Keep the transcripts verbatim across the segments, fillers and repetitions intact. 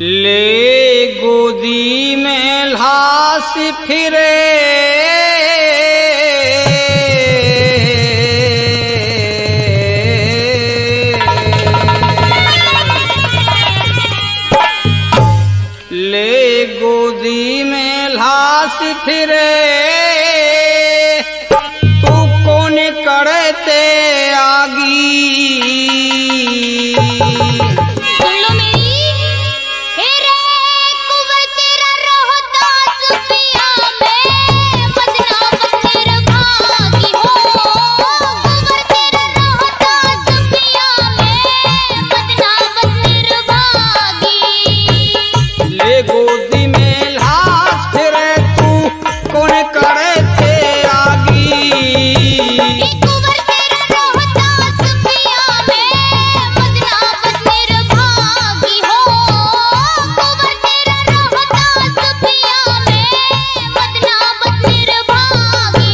ले गोदी में लाश फिरे ले गोदी में लाश फिरे तू कौन करते आगी गोदी में लाश फिरे तू कौन करते आगी कुंवर तेरा रोहतास पिया में बदनामत निर्भागी हो कुंवर तेरा रोहतास पिया में बदनामत निर्भागी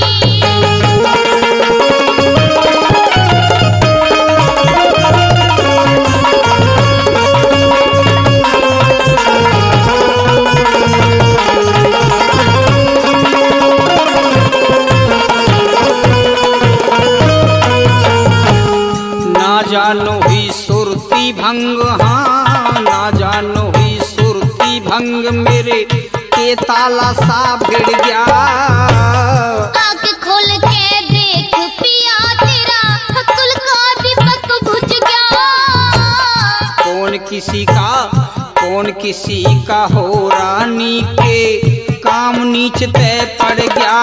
जानो ही सुरती भंग हाँ ना जानो ही सुरती भंग मेरे के ताला सा भिड़ गया आँख खोल के देख पिया तेरा कुल का दीपक बुझ गया कौन किसी का कौन किसी का हो रानी के काम नीच तय पड़ गया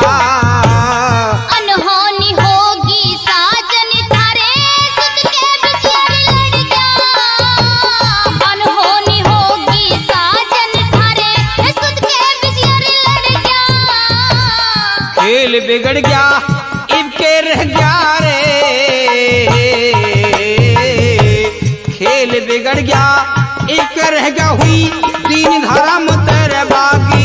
अनहोनी होगी साजन खेल बिगड़ गया इब के रह गया रे खेल बिगड़ गया इब के रह गया हुई तीन धर्म तेरे बागी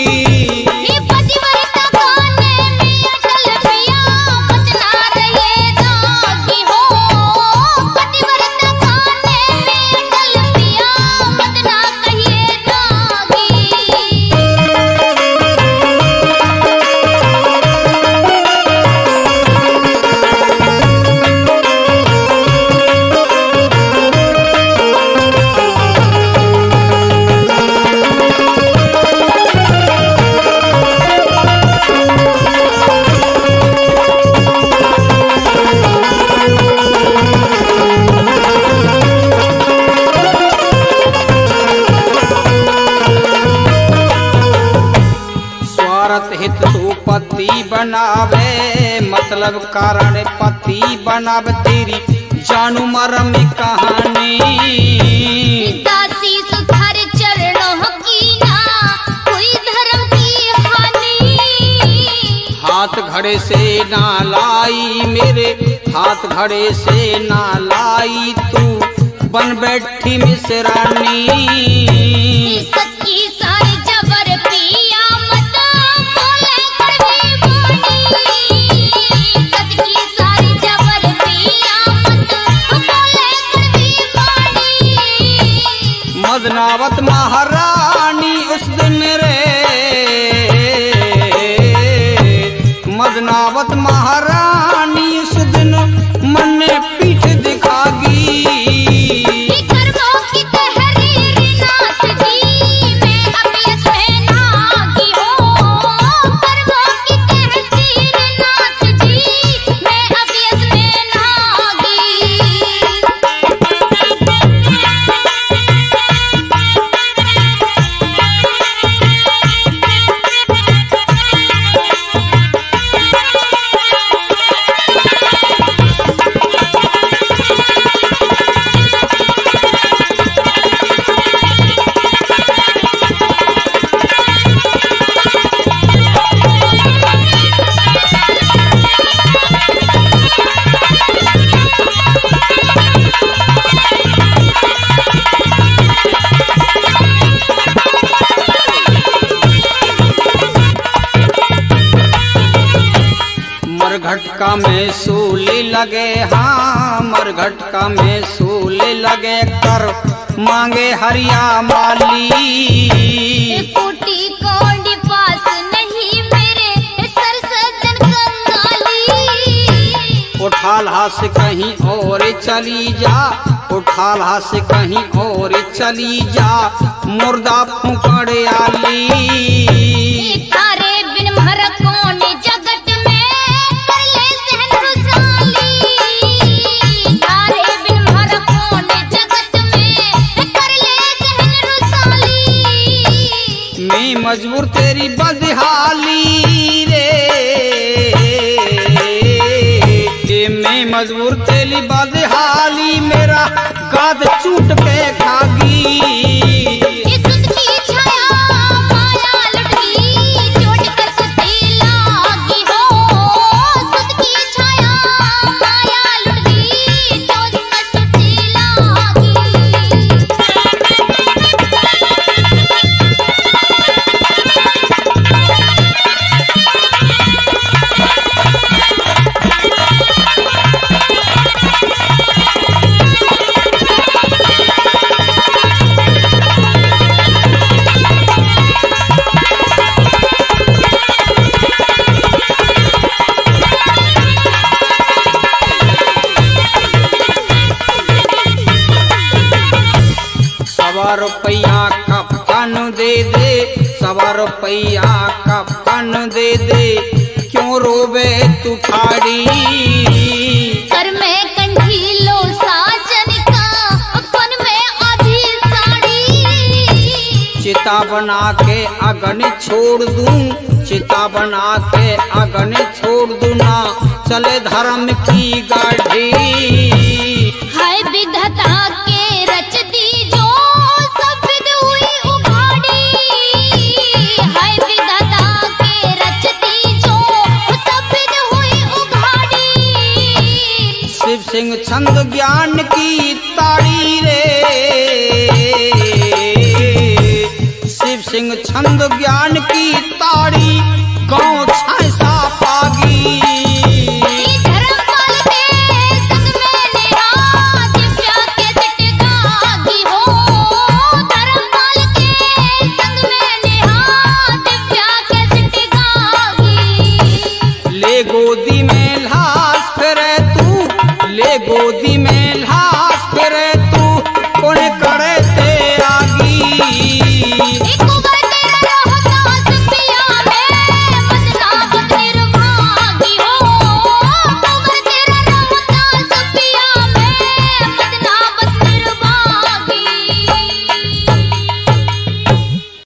हित तू पति बनावे मतलब कारण पति बनावे तेरी जानू मरम कहानी दासी सुधर चरणों की ना कोई धर्म की हानि हाथ घड़े से ना लाई मेरे हाथ घड़े से ना लाई तू बन बैठी मिसरानी सच्ची सारी जबर पिया मदनावत महारानी उस दिन रे मदनावत महारानी उस दिन मन ने पीठ दिखागी मरघटका में सूली लगे हाँ मरघटका में सूली लगे कर मांगे हरिया माली। कोटि कोटि पास नहीं मेरे सर सज्जन कंगाली। उठाला से कहीं और चली जा, उठाला से कहीं और चली जा, मुर्दा फुकड़ आली। तारे बिन भर कौन जगत में कर ले सहन रुसाली। तारे बिन भर कौन जगत में कर ले सहन रुसाली। मैं मजबूर तेरी बदहाली रे, मैं मजबूर तेरी बदहाली, मेरा गाद चूट के खागी। सवा रुपया कफन दे दे, सवा रुपया कफन दे दे, क्यों रोवे तू ठाड़ी। कर में कंठी लो साजन का, अपन में आधी साड़ी। चिता बना के अगन छोड़ दूं, चिता बना के अगन छोड़ दूं ना, चले धर्म की गाड़ी। हाय विधाता